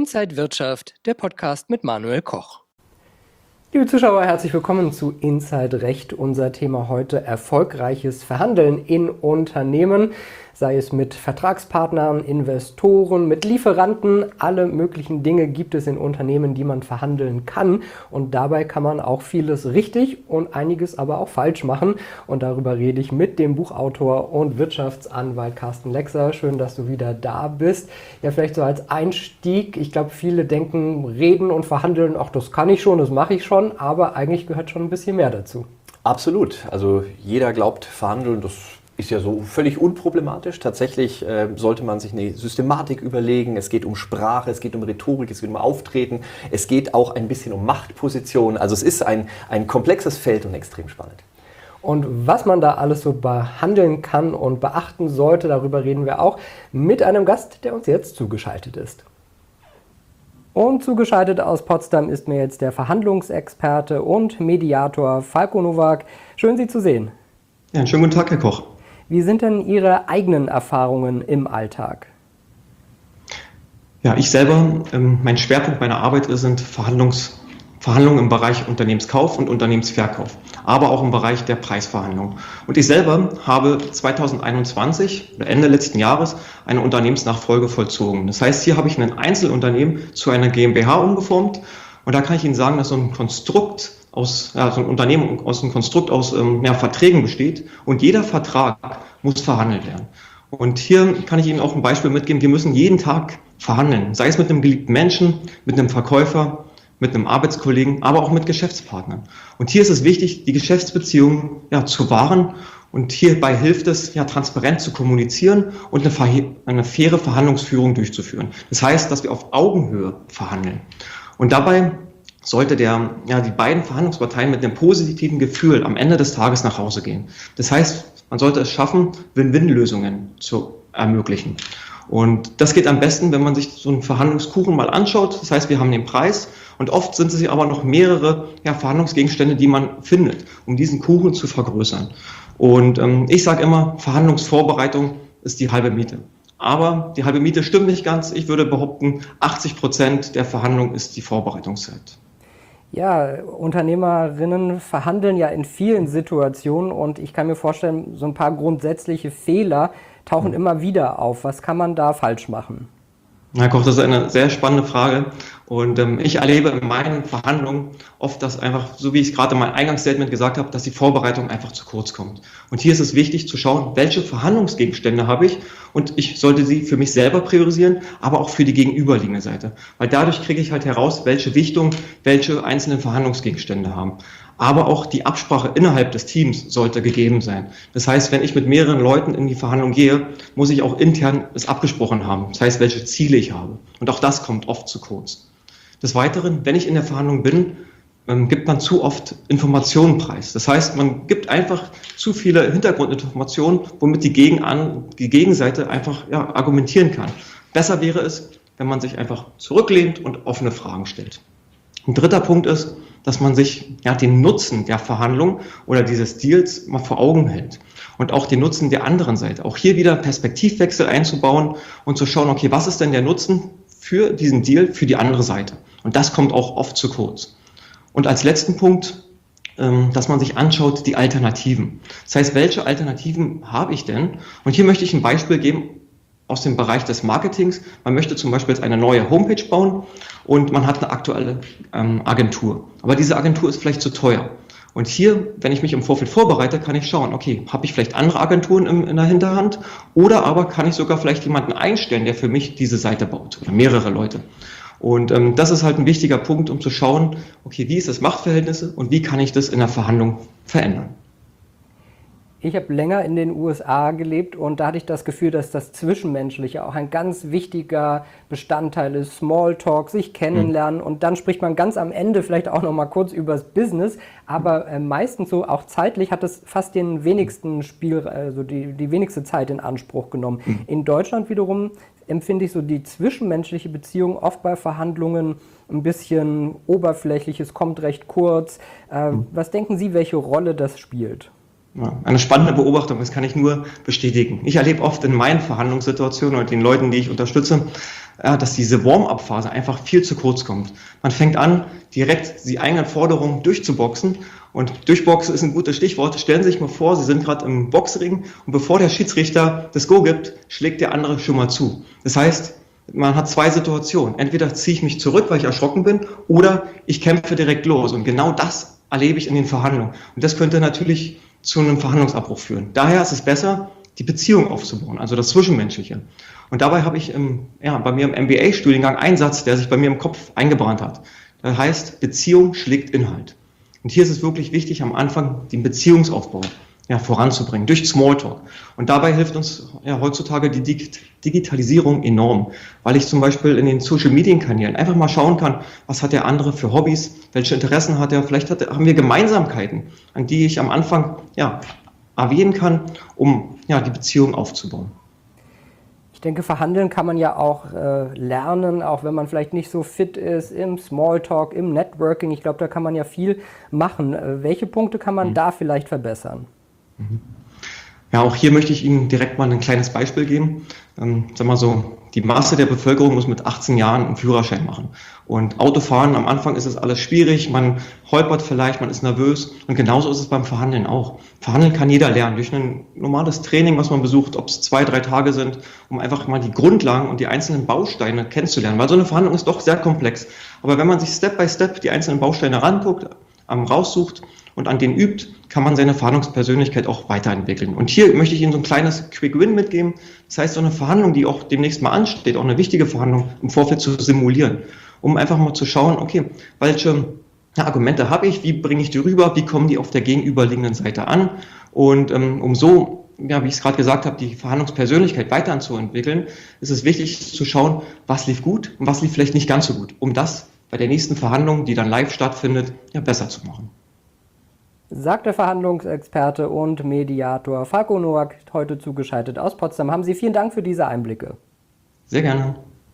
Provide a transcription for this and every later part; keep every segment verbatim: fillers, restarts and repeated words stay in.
Inside Wirtschaft, der Podcast mit Manuel Koch. Liebe Zuschauer, herzlich willkommen zu Inside Recht. Unser Thema heute: erfolgreiches Verhandeln in Unternehmen, sei es mit Vertragspartnern, Investoren, mit Lieferanten. Alle möglichen Dinge gibt es in Unternehmen, die man verhandeln kann. Und dabei kann man auch vieles richtig und einiges aber auch falsch machen. Und darüber rede ich mit dem Buchautor und Wirtschaftsanwalt Carsten Lexer. Schön, dass du wieder da bist. Ja, vielleicht so als Einstieg. Ich glaube, viele denken, reden und verhandeln, ach, das kann ich schon, das mache ich schon. Aber eigentlich gehört schon ein bisschen mehr dazu. Absolut. Also jeder glaubt, verhandeln, das ist ja so völlig unproblematisch. Tatsächlich äh, sollte man sich eine Systematik überlegen. Es geht um Sprache, es geht um Rhetorik, es geht um Auftreten. Es geht auch ein bisschen um Machtpositionen. Also es ist ein, ein komplexes Feld und extrem spannend. Und was man da alles so behandeln kann und beachten sollte, darüber reden wir auch mit einem Gast, der uns jetzt zugeschaltet ist. Und zugeschaltet aus Potsdam ist mir jetzt der Verhandlungsexperte und Mediator Falko Nowak. Schön, Sie zu sehen. Ja, einen schönen guten Tag, Herr Koch. Wie sind denn Ihre eigenen Erfahrungen im Alltag? Ja, ich selber, ähm, mein Schwerpunkt meiner Arbeit sind Verhandlungs, Verhandlungen im Bereich Unternehmenskauf und Unternehmensverkauf, aber auch im Bereich der Preisverhandlung. Und ich selber habe zweitausendeinundzwanzig, oder Ende letzten Jahres, eine Unternehmensnachfolge vollzogen. Das heißt, hier habe ich ein Einzelunternehmen zu einer GmbH umgeformt. Und da kann ich Ihnen sagen, dass so ein Konstrukt aus, ja, so ein Unternehmen aus einem Konstrukt aus ähm, ja, Verträgen besteht und jeder Vertrag muss verhandelt werden. Und hier kann ich Ihnen auch ein Beispiel mitgeben. Wir müssen jeden Tag verhandeln, sei es mit einem geliebten Menschen, mit einem Verkäufer, mit einem Arbeitskollegen, aber auch mit Geschäftspartnern. Und hier ist es wichtig, die Geschäftsbeziehungen ja, zu wahren. Und hierbei hilft es, ja, transparent zu kommunizieren und eine, eine faire Verhandlungsführung durchzuführen. Das heißt, dass wir auf Augenhöhe verhandeln. Und dabei sollte der, ja, die beiden Verhandlungsparteien mit einem positiven Gefühl am Ende des Tages nach Hause gehen. Das heißt, man sollte es schaffen, Win-Win-Lösungen zu ermöglichen. Und das geht am besten, wenn man sich so einen Verhandlungskuchen mal anschaut. Das heißt, wir haben den Preis und oft sind es aber noch mehrere ja, Verhandlungsgegenstände, die man findet, um diesen Kuchen zu vergrößern. Und ähm, ich sage immer, Verhandlungsvorbereitung ist die halbe Miete. Aber die halbe Miete stimmt nicht ganz. Ich würde behaupten, achtzig Prozent der Verhandlung ist die Vorbereitungszeit. Ja, Unternehmerinnen verhandeln ja in vielen Situationen und ich kann mir vorstellen, so ein paar grundsätzliche Fehler tauchen hm. immer wieder auf. Was kann man da falsch machen? Herr Koch, das ist eine sehr spannende Frage und ähm, ich erlebe in meinen Verhandlungen oft, dass einfach, so wie ich es gerade in meinem Eingangsstatement gesagt habe, dass die Vorbereitung einfach zu kurz kommt. Und hier ist es wichtig zu schauen, welche Verhandlungsgegenstände habe ich und ich sollte sie für mich selber priorisieren, aber auch für die gegenüberliegende Seite, weil dadurch kriege ich halt heraus, welche Wichtung welche einzelnen Verhandlungsgegenstände haben. Aber auch die Absprache innerhalb des Teams sollte gegeben sein. Das heißt, wenn ich mit mehreren Leuten in die Verhandlung gehe, muss ich auch intern es abgesprochen haben. Das heißt, welche Ziele ich habe. Und auch das kommt oft zu kurz. Des Weiteren, wenn ich in der Verhandlung bin, ähm, gibt man zu oft Informationen preis. Das heißt, man gibt einfach zu viele Hintergrundinformationen, womit die, Gegenan die Gegenseite einfach ja, argumentieren kann. Besser wäre es, wenn man sich einfach zurücklehnt und offene Fragen stellt. Ein dritter Punkt ist, dass man sich ja, den Nutzen der Verhandlung oder dieses Deals mal vor Augen hält und auch den Nutzen der anderen Seite. Auch hier wieder Perspektivwechsel einzubauen und zu schauen, okay, was ist denn der Nutzen für diesen Deal, für die andere Seite? Und das kommt auch oft zu kurz. Und als letzten Punkt, ähm, dass man sich anschaut, die Alternativen. Das heißt, welche Alternativen habe ich denn? Und hier möchte ich ein Beispiel geben aus dem Bereich des Marketings. Man möchte zum Beispiel jetzt eine neue Homepage bauen und man hat eine aktuelle ähm, Agentur. Aber diese Agentur ist vielleicht zu teuer. Und hier, wenn ich mich im Vorfeld vorbereite, kann ich schauen, okay, habe ich vielleicht andere Agenturen im, in der Hinterhand oder aber kann ich sogar vielleicht jemanden einstellen, der für mich diese Seite baut oder mehrere Leute. Und ähm, das ist halt ein wichtiger Punkt, um zu schauen, okay, wie ist das Machtverhältnisse und wie kann ich das in der Verhandlung verändern. Ich habe länger in den U S A gelebt und da hatte ich das Gefühl, dass das Zwischenmenschliche auch ein ganz wichtiger Bestandteil ist. Smalltalk, sich kennenlernen mhm. und dann spricht man ganz am Ende vielleicht auch noch mal kurz über das Business, aber äh, meistens so auch zeitlich hat es fast den wenigsten Spiel, also die, die wenigste Zeit in Anspruch genommen. Mhm. In Deutschland wiederum empfinde ich so die zwischenmenschliche Beziehung oft bei Verhandlungen ein bisschen oberflächlich, es kommt recht kurz. Äh, mhm. Was denken Sie, welche Rolle das spielt? Ja, eine spannende Beobachtung, das kann ich nur bestätigen. Ich erlebe oft in meinen Verhandlungssituationen und den Leuten, die ich unterstütze, dass diese Warm-up-Phase einfach viel zu kurz kommt. Man fängt an, direkt die eigenen Forderungen durchzuboxen. Und durchboxen ist ein gutes Stichwort. Stellen Sie sich mal vor, Sie sind gerade im Boxring und bevor der Schiedsrichter das Go gibt, schlägt der andere schon mal zu. Das heißt, man hat zwei Situationen. Entweder ziehe ich mich zurück, weil ich erschrocken bin, oder ich kämpfe direkt los. Und genau das erlebe ich in den Verhandlungen. Und das könnte natürlich zu einem Verhandlungsabbruch führen. Daher ist es besser, die Beziehung aufzubauen, also das Zwischenmenschliche. Und dabei habe ich im, ja, bei mir im M B A-Studiengang einen Satz, der sich bei mir im Kopf eingebrannt hat. Das heißt, Beziehung schlägt Inhalt. Und hier ist es wirklich wichtig, am Anfang den Beziehungsaufbau ja, voranzubringen, durch Smalltalk. Und dabei hilft uns ja, heutzutage die Dig- Digitalisierung enorm, weil ich zum Beispiel in den Social-Media-Kanälen einfach mal schauen kann, was hat der andere für Hobbys, welche Interessen hat er, vielleicht hat, haben wir Gemeinsamkeiten, an die ich am Anfang ja, erwähnen kann, um ja, die Beziehung aufzubauen. Ich denke, verhandeln kann man ja auch äh, lernen, auch wenn man vielleicht nicht so fit ist im Smalltalk, im Networking. Ich glaube, da kann man ja viel machen. Äh, welche Punkte kann man mhm. da vielleicht verbessern? Ja, auch hier möchte ich Ihnen direkt mal ein kleines Beispiel geben. Ähm, sag mal so, die Masse der Bevölkerung muss mit achtzehn Jahren einen Führerschein machen. Und Autofahren, am Anfang ist es alles schwierig, man holpert vielleicht, man ist nervös. Und genauso ist es beim Verhandeln auch. Verhandeln kann jeder lernen durch ein normales Training, was man besucht, ob es zwei, drei Tage sind, um einfach mal die Grundlagen und die einzelnen Bausteine kennenzulernen. Weil so eine Verhandlung ist doch sehr komplex. Aber wenn man sich Step by Step die einzelnen Bausteine ranguckt, ähm, raussucht und an denen übt, kann man seine Verhandlungspersönlichkeit auch weiterentwickeln. Und hier möchte ich Ihnen so ein kleines Quick-Win mitgeben. Das heißt, so eine Verhandlung, die auch demnächst mal ansteht, auch eine wichtige Verhandlung im Vorfeld zu simulieren, um einfach mal zu schauen, okay, welche ja, Argumente habe ich, wie bringe ich die rüber, wie kommen die auf der gegenüberliegenden Seite an und ähm, um so, ja, wie ich es gerade gesagt habe, die Verhandlungspersönlichkeit weiterzuentwickeln, ist es wichtig zu schauen, was lief gut und was lief vielleicht nicht ganz so gut, um das bei der nächsten Verhandlung, die dann live stattfindet, ja, besser zu machen. Sagt der Verhandlungsexperte und Mediator Falko Nowak, heute zugeschaltet aus Potsdam. Haben Sie vielen Dank für diese Einblicke. Sehr gerne.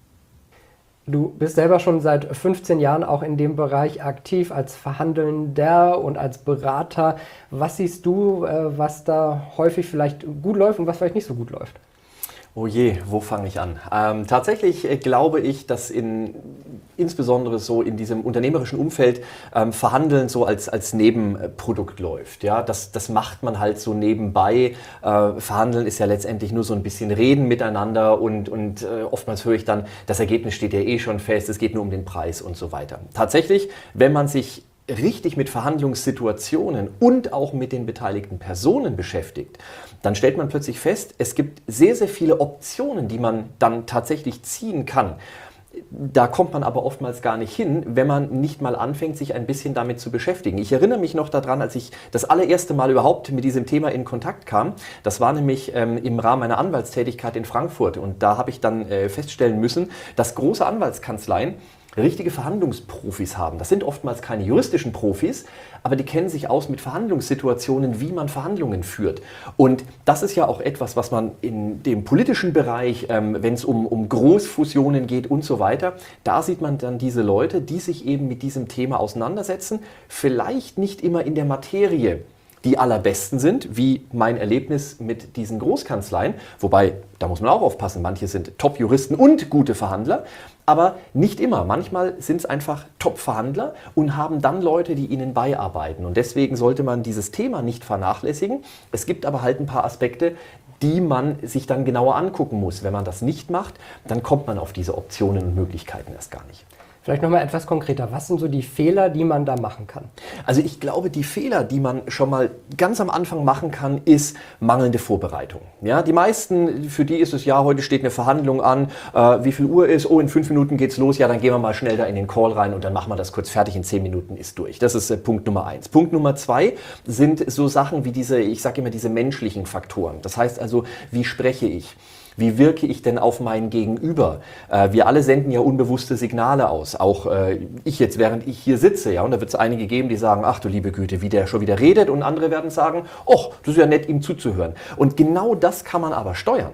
Du bist selber schon seit fünfzehn Jahren auch in dem Bereich aktiv als Verhandelnder und als Berater. Was siehst du, was da häufig vielleicht gut läuft und was vielleicht nicht so gut läuft? Oh je, wo fange ich an? Ähm, tatsächlich äh, glaube ich, dass in, insbesondere so in diesem unternehmerischen Umfeld ähm, Verhandeln so als, als Nebenprodukt läuft. Ja? Das, das macht man halt so nebenbei. Äh, Verhandeln ist ja letztendlich nur so ein bisschen Reden miteinander und, und äh, oftmals höre ich dann, das Ergebnis steht ja eh schon fest, es geht nur um den Preis und so weiter. Tatsächlich, wenn man sich richtig mit Verhandlungssituationen und auch mit den beteiligten Personen beschäftigt, dann stellt man plötzlich fest, es gibt sehr, sehr viele Optionen, die man dann tatsächlich ziehen kann. Da kommt man aber oftmals gar nicht hin, wenn man nicht mal anfängt, sich ein bisschen damit zu beschäftigen. Ich erinnere mich noch daran, als ich das allererste Mal überhaupt mit diesem Thema in Kontakt kam. Das war nämlich ähm, im Rahmen meiner Anwaltstätigkeit in Frankfurt. Und da habe ich dann äh, feststellen müssen, dass große Anwaltskanzleien richtige Verhandlungsprofis haben. Das sind oftmals keine juristischen Profis, aber die kennen sich aus mit Verhandlungssituationen, wie man Verhandlungen führt. Und das ist ja auch etwas, was man in dem politischen Bereich, ähm, wenn es um, um Großfusionen geht und so weiter, da sieht man dann diese Leute, die sich eben mit diesem Thema auseinandersetzen, vielleicht nicht immer in der Materie die allerbesten sind, wie mein Erlebnis mit diesen Großkanzleien, wobei, da muss man auch aufpassen, manche sind Top-Juristen und gute Verhandler, aber nicht immer. Manchmal sind es einfach Top-Verhandler und haben dann Leute, die ihnen beiarbeiten. Und deswegen sollte man dieses Thema nicht vernachlässigen. Es gibt aber halt ein paar Aspekte, die man sich dann genauer angucken muss. Wenn man das nicht macht, dann kommt man auf diese Optionen und Möglichkeiten erst gar nicht. Vielleicht nochmal etwas konkreter. Was sind so die Fehler, die man da machen kann? Also ich glaube, die Fehler, die man schon mal ganz am Anfang machen kann, ist mangelnde Vorbereitung. Ja, die meisten, für die ist es, ja, heute steht eine Verhandlung an, äh, wie viel Uhr ist, oh, in fünf Minuten geht's los, ja, dann gehen wir mal schnell da in den Call rein und dann machen wir das kurz fertig, in zehn Minuten ist durch. Das ist äh, Punkt Nummer eins. Punkt Nummer zwei sind so Sachen wie diese, ich sage immer, diese menschlichen Faktoren. Das heißt also, wie spreche ich? Wie wirke ich denn auf mein Gegenüber? Äh, wir alle senden ja unbewusste Signale aus. Auch äh, ich jetzt, während ich hier sitze. Ja, und da wird es einige geben, die sagen, ach du liebe Güte, wie der schon wieder redet. Und andere werden sagen, ach, das ist ja nett, ihm zuzuhören. Und genau das kann man aber steuern.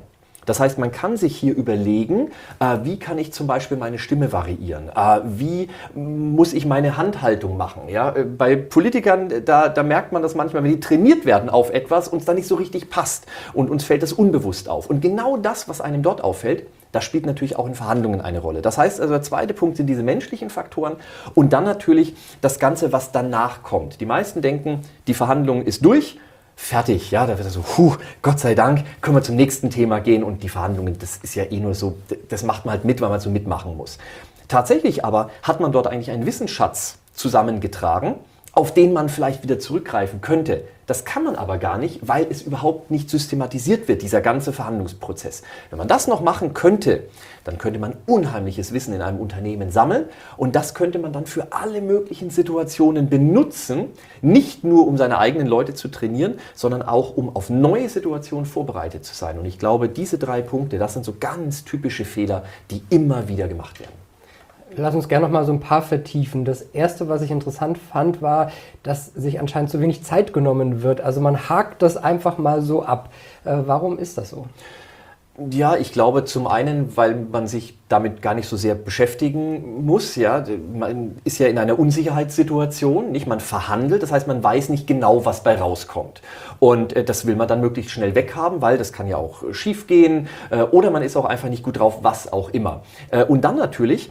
Das heißt, man kann sich hier überlegen, äh, wie kann ich zum Beispiel meine Stimme variieren? Äh, wie muss ich meine Handhaltung machen? Ja? Äh, bei Politikern, da, da merkt man das manchmal, wenn die trainiert werden auf etwas, uns dann nicht so richtig passt und uns fällt das unbewusst auf. Und genau das, was einem dort auffällt, das spielt natürlich auch in Verhandlungen eine Rolle. Das heißt also, der zweite Punkt sind diese menschlichen Faktoren und dann natürlich das Ganze, was danach kommt. Die meisten denken, die Verhandlung ist durch, fertig, ja, da wird so, puh, Gott sei Dank, können wir zum nächsten Thema gehen und die Verhandlungen, das ist ja eh nur so, das macht man halt mit, weil man so mitmachen muss. Tatsächlich aber hat man dort eigentlich einen Wissensschatz zusammengetragen, auf den man vielleicht wieder zurückgreifen könnte. Das kann man aber gar nicht, weil es überhaupt nicht systematisiert wird, dieser ganze Verhandlungsprozess. Wenn man das noch machen könnte, dann könnte man unheimliches Wissen in einem Unternehmen sammeln und das könnte man dann für alle möglichen Situationen benutzen, nicht nur um seine eigenen Leute zu trainieren, sondern auch um auf neue Situationen vorbereitet zu sein. Und ich glaube, diese drei Punkte, das sind so ganz typische Fehler, die immer wieder gemacht werden. Lass uns gerne noch mal so ein paar vertiefen. Das erste, was ich interessant fand, war, dass sich anscheinend zu wenig Zeit genommen wird. Also man hakt das einfach mal so ab. Äh, warum ist das so? Ja, ich glaube zum einen, weil man sich damit gar nicht so sehr beschäftigen muss. Ja, man ist ja in einer Unsicherheitssituation, nicht? Man verhandelt, das heißt, man weiß nicht genau, was bei rauskommt. Und äh, das will man dann möglichst schnell weghaben, weil das kann ja auch äh, schief gehen äh, oder man ist auch einfach nicht gut drauf, was auch immer. Äh, und dann natürlich,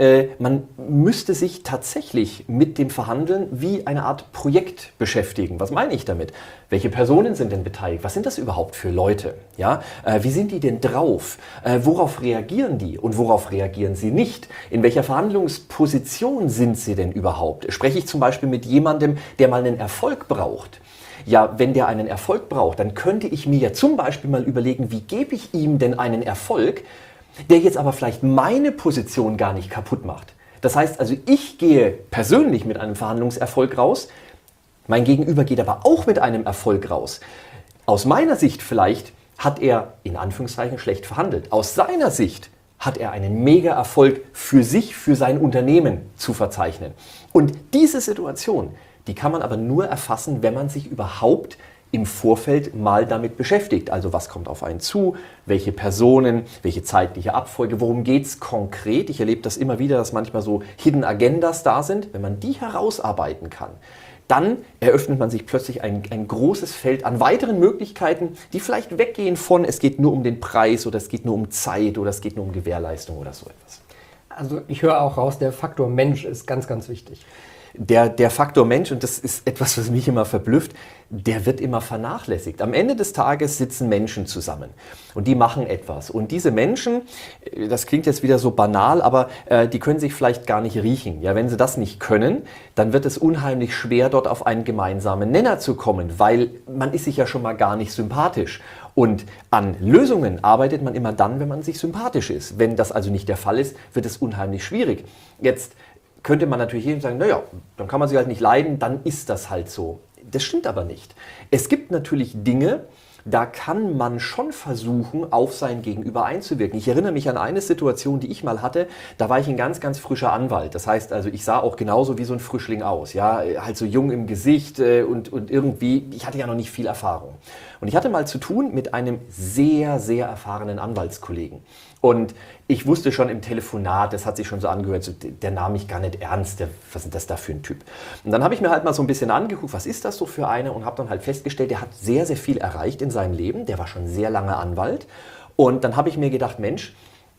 man müsste sich tatsächlich mit dem Verhandeln wie eine Art Projekt beschäftigen. Was meine ich damit? Welche Personen sind denn beteiligt? Was sind das überhaupt für Leute? Ja? Wie sind die denn drauf? Worauf reagieren die und worauf reagieren sie nicht? In welcher Verhandlungsposition sind sie denn überhaupt? Spreche ich zum Beispiel mit jemandem, der mal einen Erfolg braucht? Ja, wenn der einen Erfolg braucht, dann könnte ich mir ja zum Beispiel mal überlegen, wie gebe ich ihm denn einen Erfolg, der jetzt aber vielleicht meine Position gar nicht kaputt macht. Das heißt also, ich gehe persönlich mit einem Verhandlungserfolg raus, mein Gegenüber geht aber auch mit einem Erfolg raus. Aus meiner Sicht vielleicht hat er in Anführungszeichen schlecht verhandelt. Aus seiner Sicht hat er einen Mega-Erfolg für sich, für sein Unternehmen zu verzeichnen. Und diese Situation, die kann man aber nur erfassen, wenn man sich überhaupt im Vorfeld mal damit beschäftigt. Also was kommt auf einen zu, welche Personen, welche zeitliche Abfolge, worum geht es konkret. Ich erlebe das immer wieder, dass manchmal so Hidden Agendas da sind. Wenn man die herausarbeiten kann, dann eröffnet man sich plötzlich ein, ein großes Feld an weiteren Möglichkeiten, die vielleicht weggehen von, es geht nur um den Preis oder es geht nur um Zeit oder es geht nur um Gewährleistung oder so etwas. Also ich höre auch raus, der Faktor Mensch ist ganz, ganz wichtig. Der, der Faktor Mensch, und das ist etwas, was mich immer verblüfft, der wird immer vernachlässigt. Am Ende des Tages sitzen Menschen zusammen und die machen etwas. Und diese Menschen, das klingt jetzt wieder so banal, aber äh, die können sich vielleicht gar nicht riechen. Ja, wenn sie das nicht können, dann wird es unheimlich schwer, dort auf einen gemeinsamen Nenner zu kommen, weil man ist sich ja schon mal gar nicht sympathisch. Und an Lösungen arbeitet man immer dann, wenn man sich sympathisch ist. Wenn das also nicht der Fall ist, wird es unheimlich schwierig. Jetzt könnte man natürlich jedem sagen, naja, dann kann man sich halt nicht leiden, dann ist das halt so. Das stimmt aber nicht. Es gibt natürlich Dinge, da kann man schon versuchen, auf sein Gegenüber einzuwirken. Ich erinnere mich an eine Situation, die ich mal hatte, da war ich ein ganz, ganz frischer Anwalt. Das heißt also, ich sah auch genauso wie so ein Frischling aus, ja, halt so jung im Gesicht und, und irgendwie, ich hatte ja noch nicht viel Erfahrung. Und ich hatte mal zu tun mit einem sehr, sehr erfahrenen Anwaltskollegen. Und ich wusste schon im Telefonat, das hat sich schon so angehört, so, der nahm mich gar nicht ernst, der, was ist das da für ein Typ? Und dann habe ich mir halt mal so ein bisschen angeguckt, was ist das so für eine und habe dann halt festgestellt, der hat sehr, sehr viel erreicht in seinem Leben, der war schon sehr lange Anwalt und dann habe ich mir gedacht, Mensch,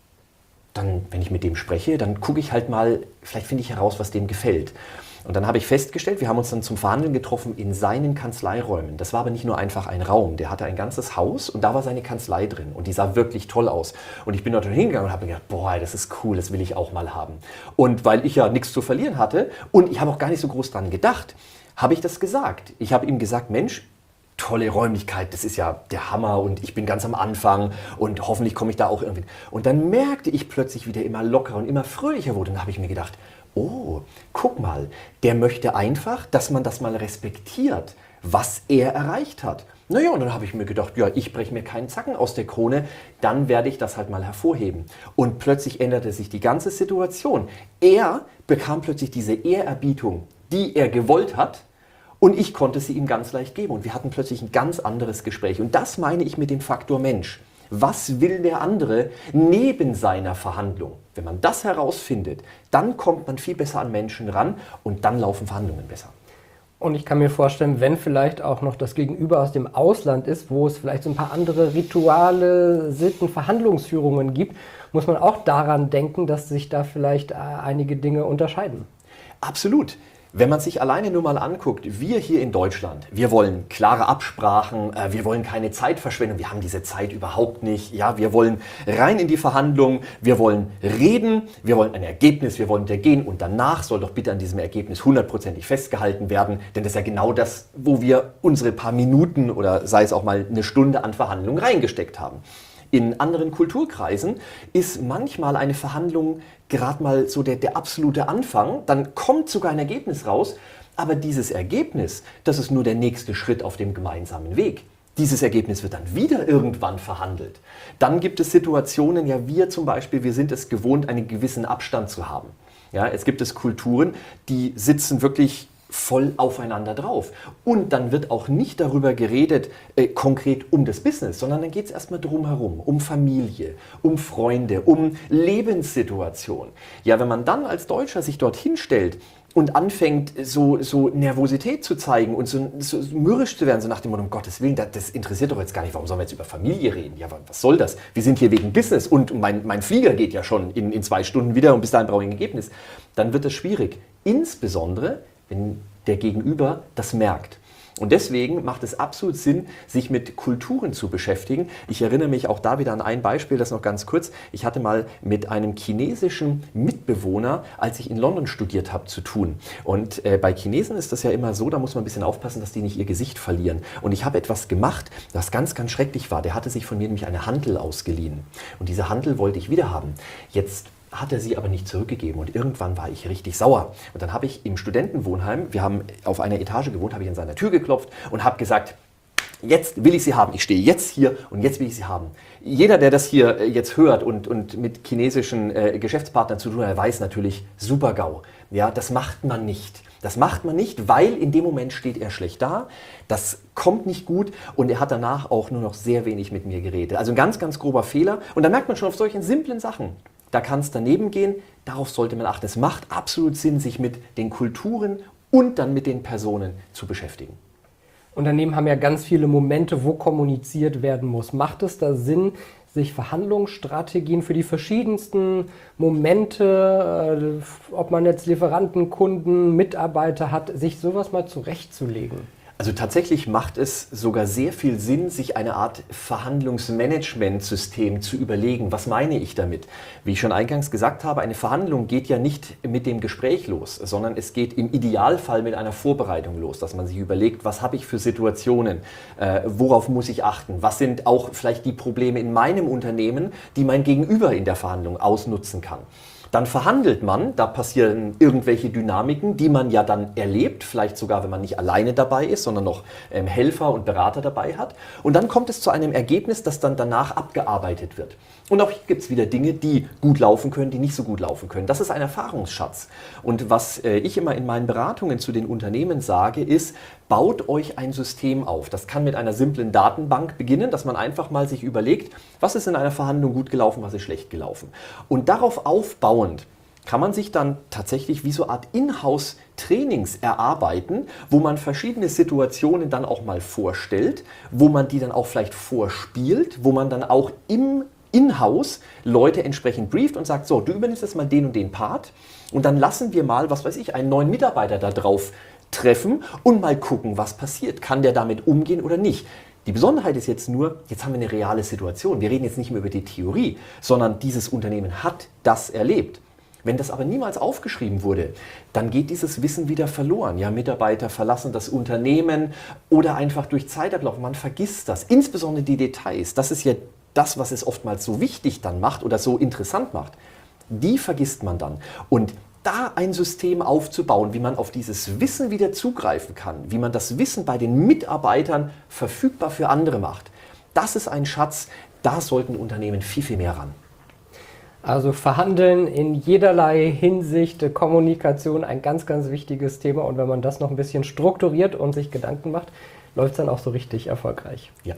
dann, wenn ich mit dem spreche, dann gucke ich halt mal, vielleicht finde ich heraus, was dem gefällt. Und dann habe ich festgestellt, wir haben uns dann zum Verhandeln getroffen in seinen Kanzleiräumen. Das war aber nicht nur einfach ein Raum, der hatte ein ganzes Haus und da war seine Kanzlei drin und die sah wirklich toll aus. Und ich bin dort hingegangen und habe mir gedacht, boah, das ist cool, das will ich auch mal haben. Und weil ich ja nichts zu verlieren hatte und ich habe auch gar nicht so groß dran gedacht, habe ich das gesagt. Ich habe ihm gesagt, Mensch, tolle Räumlichkeit, das ist ja der Hammer und ich bin ganz am Anfang und hoffentlich komme ich da auch irgendwie. Und dann merkte ich plötzlich, wie der immer lockerer und immer fröhlicher wurde. Und dann habe ich mir gedacht, oh, guck mal, der möchte einfach, dass man das mal respektiert, was er erreicht hat. Naja, und dann habe ich mir gedacht, ja, ich breche mir keinen Zacken aus der Krone, dann werde ich das halt mal hervorheben. Und plötzlich änderte sich die ganze Situation. Er bekam plötzlich diese Ehrerbietung, die er gewollt hat, und ich konnte sie ihm ganz leicht geben. Und wir hatten plötzlich ein ganz anderes Gespräch. Und das meine ich mit dem Faktor Mensch. Was will der andere neben seiner Verhandlung? Wenn man das herausfindet, dann kommt man viel besser an Menschen ran und dann laufen Verhandlungen besser. Und ich kann mir vorstellen, wenn vielleicht auch noch das Gegenüber aus dem Ausland ist, wo es vielleicht so ein paar andere Rituale, Sitten, Verhandlungsführungen gibt, muss man auch daran denken, dass sich da vielleicht äh, einige Dinge unterscheiden. Absolut. Wenn man sich alleine nur mal anguckt, wir hier in Deutschland, wir wollen klare Absprachen, äh, wir wollen keine Zeitverschwendung, wir haben diese Zeit überhaupt nicht. Ja, wir wollen rein in die Verhandlungen, wir wollen reden, wir wollen ein Ergebnis, wir wollen gehen und danach soll doch bitte an diesem Ergebnis hundertprozentig festgehalten werden, denn das ist ja genau das, wo wir unsere paar Minuten oder sei es auch mal eine Stunde an Verhandlungen reingesteckt haben. In anderen Kulturkreisen ist manchmal eine Verhandlung gerade mal so der, der absolute Anfang, dann kommt sogar ein Ergebnis raus, aber dieses Ergebnis, das ist nur der nächste Schritt auf dem gemeinsamen Weg. Dieses Ergebnis wird dann wieder irgendwann verhandelt. Dann gibt es Situationen, ja wir zum Beispiel, wir sind es gewohnt, einen gewissen Abstand zu haben. Ja, es gibt es Kulturen, die sitzen wirklich voll aufeinander drauf. Und dann wird auch nicht darüber geredet, äh, konkret um das Business, sondern dann geht es erstmal drumherum, um Familie, um Freunde, um Lebenssituation. Ja, wenn man dann als Deutscher sich dorthin stellt und anfängt, so, so Nervosität zu zeigen und so, so mürrisch zu werden, so nach dem Motto, um Gottes Willen, das, das interessiert doch jetzt gar nicht, warum sollen wir jetzt über Familie reden? Ja, was soll das? Wir sind hier wegen Business und mein, mein Flieger geht ja schon in, in zwei Stunden wieder und bis dahin brauche ich ein Ergebnis. Dann wird es schwierig. Insbesondere, wenn der Gegenüber das merkt. Und deswegen macht es absolut Sinn, sich mit Kulturen zu beschäftigen. Ich erinnere mich auch da wieder an ein Beispiel, das noch ganz kurz. Ich hatte mal mit einem chinesischen Mitbewohner, als ich in London studiert habe, zu tun. Und äh, bei Chinesen ist das ja immer so, da muss man ein bisschen aufpassen, dass die nicht ihr Gesicht verlieren. Und ich habe etwas gemacht, das ganz, ganz schrecklich war. Der hatte sich von mir nämlich eine Hantel ausgeliehen. Und diese Hantel wollte ich wieder haben. Jetzt hat er sie aber nicht zurückgegeben und irgendwann war ich richtig sauer. Und dann habe ich im Studentenwohnheim, wir haben auf einer Etage gewohnt, habe ich an seiner Tür geklopft und habe gesagt, jetzt will ich sie haben, ich stehe jetzt hier und jetzt will ich sie haben. Jeder, der das hier jetzt hört und, und mit chinesischen äh, Geschäftspartnern zu tun hat, weiß natürlich, super GAU. Ja, das macht man nicht. Das macht man nicht, weil in dem Moment steht er schlecht da, das kommt nicht gut und er hat danach auch nur noch sehr wenig mit mir geredet. Also ein ganz, ganz grober Fehler und da merkt man schon auf solchen simplen Sachen, da kann es daneben gehen, darauf sollte man achten. Es macht absolut Sinn, sich mit den Kulturen und dann mit den Personen zu beschäftigen. Unternehmen haben ja ganz viele Momente, wo kommuniziert werden muss. Macht es da Sinn, sich Verhandlungsstrategien für die verschiedensten Momente, äh, ob man jetzt Lieferanten, Kunden, Mitarbeiter hat, sich sowas mal zurechtzulegen? Also tatsächlich macht es sogar sehr viel Sinn, sich eine Art Verhandlungsmanagementsystem zu überlegen. Was meine ich damit? Wie ich schon eingangs gesagt habe, eine Verhandlung geht ja nicht mit dem Gespräch los, sondern es geht im Idealfall mit einer Vorbereitung los, dass man sich überlegt, was habe ich für Situationen, äh, worauf muss ich achten, was sind auch vielleicht die Probleme in meinem Unternehmen, die mein Gegenüber in der Verhandlung ausnutzen kann. Dann verhandelt man, da passieren irgendwelche Dynamiken, die man ja dann erlebt, vielleicht sogar, wenn man nicht alleine dabei ist, sondern noch ähm, Helfer und Berater dabei hat. Und dann kommt es zu einem Ergebnis, das dann danach abgearbeitet wird. Und auch hier gibt es wieder Dinge, die gut laufen können, die nicht so gut laufen können. Das ist ein Erfahrungsschatz. Und was äh, ich immer in meinen Beratungen zu den Unternehmen sage, ist, baut euch ein System auf. Das kann mit einer simplen Datenbank beginnen, dass man einfach mal sich überlegt, was ist in einer Verhandlung gut gelaufen, was ist schlecht gelaufen. Und darauf aufbauend kann man sich dann tatsächlich wie so eine Art Inhouse-Trainings erarbeiten, wo man verschiedene Situationen dann auch mal vorstellt, wo man die dann auch vielleicht vorspielt, wo man dann auch im in-house Leute entsprechend brieft und sagt, so, du übernimmst jetzt mal den und den Part und dann lassen wir mal, was weiß ich, einen neuen Mitarbeiter da drauf treffen und mal gucken, was passiert. Kann der damit umgehen oder nicht? Die Besonderheit ist jetzt nur, jetzt haben wir eine reale Situation. Wir reden jetzt nicht mehr über die Theorie, sondern dieses Unternehmen hat das erlebt. Wenn das aber niemals aufgeschrieben wurde, dann geht dieses Wissen wieder verloren. Ja, Mitarbeiter verlassen das Unternehmen oder einfach durch Zeitablauf. Man vergisst das. Insbesondere die Details. Das ist ja das, was es oftmals so wichtig dann macht oder so interessant macht. Die vergisst man dann. Und da ein System aufzubauen, wie man auf dieses Wissen wieder zugreifen kann, wie man das Wissen bei den Mitarbeitern verfügbar für andere macht, das ist ein Schatz, da sollten Unternehmen viel, viel mehr ran. Also Verhandeln in jederlei Hinsicht, Kommunikation, ein ganz, ganz wichtiges Thema. Und wenn man das noch ein bisschen strukturiert und sich Gedanken macht, läuft es dann auch so richtig erfolgreich. Ja.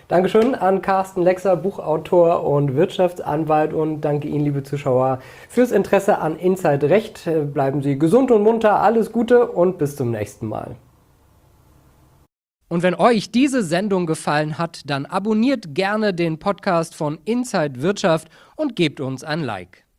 Dankeschön an Carsten Lexer, Buchautor und Wirtschaftsanwalt, und danke Ihnen, liebe Zuschauer, fürs Interesse an Inside Recht. Bleiben Sie gesund und munter, alles Gute und bis zum nächsten Mal. Und wenn euch diese Sendung gefallen hat, dann abonniert gerne den Podcast von Inside Wirtschaft und gebt uns ein Like.